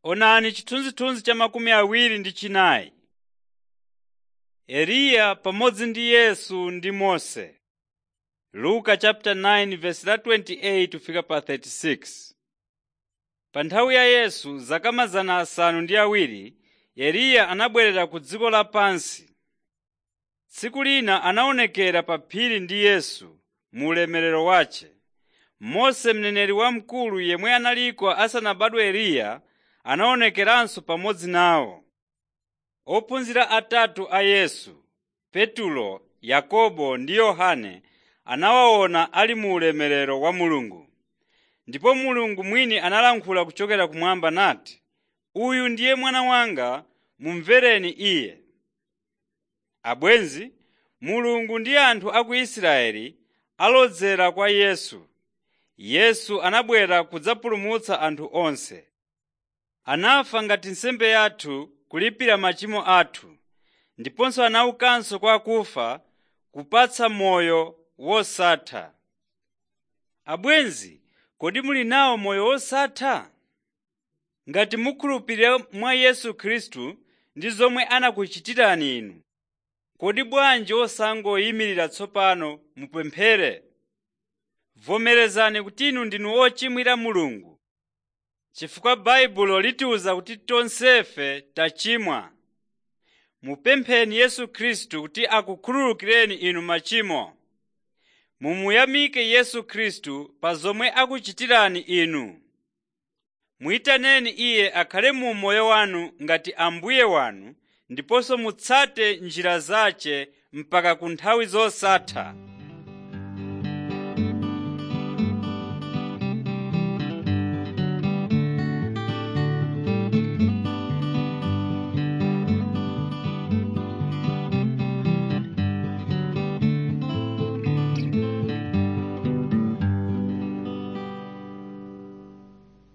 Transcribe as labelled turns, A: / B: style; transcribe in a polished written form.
A: Onani chithunzithunzi cha 24. Eliya pamodzi ndi Yesu ndi Mose. Luka chapter 9 verse la 28 fika pa 36. Pa nthawi ya Yesu zaka 700, Eliya anabwerera ku dziko lapansi. Tsiku lina anaonekera pa phiri ndi Yesu mu ulemerero wace. Mose mneneri wamkulu yemwe analiko asanabadwe Eliya anaonekeranso pamodzi nawo. Ophunzira atatu a Yesu, Petulo, Yakobo ndi Yohane, anawaona ali mu ulemerero wa Mulungu. Ndipo Mulungu mwini analankhula kuchokera kumwamba nati, "Uyu ndiye mwana wanga, mumvereni iye." Abwenzi, Mulungu ndi anthu a ku Israeli alodzera kwa Yesu. Yesu anabwera kudzapulumutsa anthu onse. Anafa ngati nsembe yathu kulipira machimo athu, ndiponso anaukanso kwa akufa kupatsa moyo wosatha. Abwenzi, kodi muli nawo moyo wosatha? Ngati mukhulupirira mwa Yesu Khristu ndi zomwe anakuchitirani inu, kodi bwanji osangoyimirira tsopano mupemphere? Vomerezani kuti inu ndinu ochimwira Mulungu, chifukwa Baibulo litiuza kuti tonsefe tachimwa. Mupempheni Yesu Khristu kuti akukhululukireni inu machimo. Mumuyamike Yesu Khristu pa zomwe akuchitirani inu. Muyitaneni iye akhale mu moyo wanu ngati Ambuye wanu, ndiponso mutsate njira zace mpaka ku nthawi zosatha.